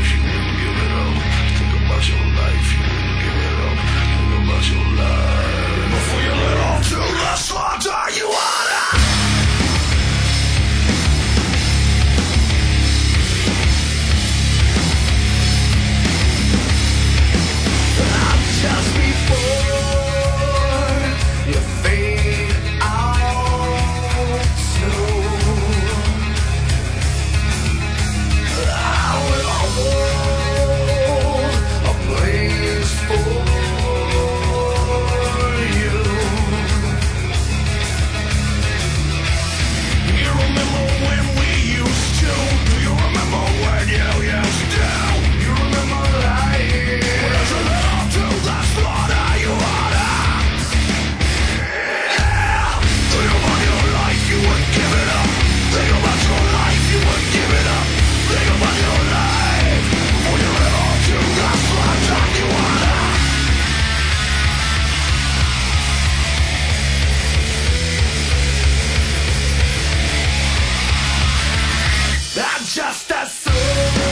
Just as soon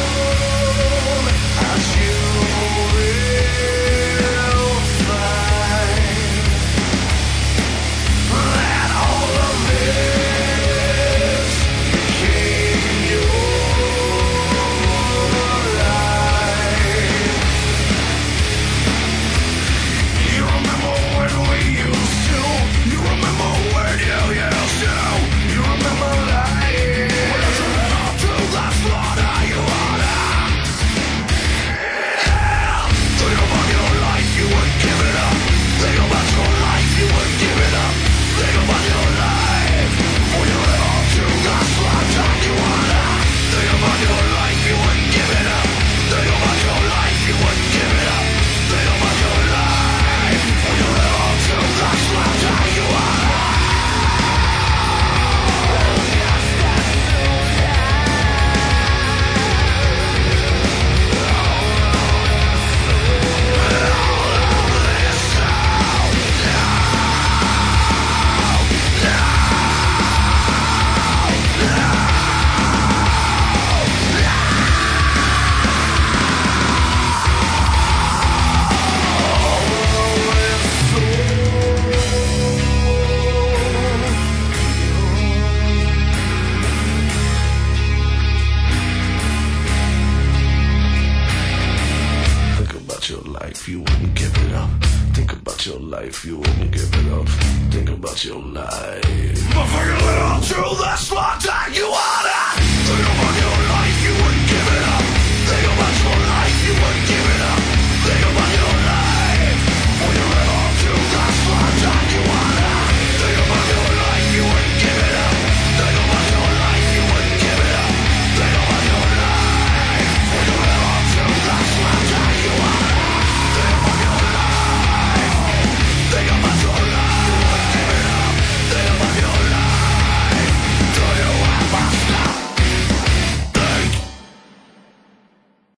as you will find that all of this became your life. You remember when we used to, you remember when you used to, you remember lying. That's what you wanna. Think about your life, you would give it up. Think about your life, you would give it up. Think about your life, for you live up to that's what you wanna. Think about your life, you would give it up. Think about your life, you would give it up. Think about your life, for you live up to that's what you wanna. You wouldn't give it up. Think about your life, you wouldn't give it up. Think about your life. Before you let on to that's what you wanna. Think about your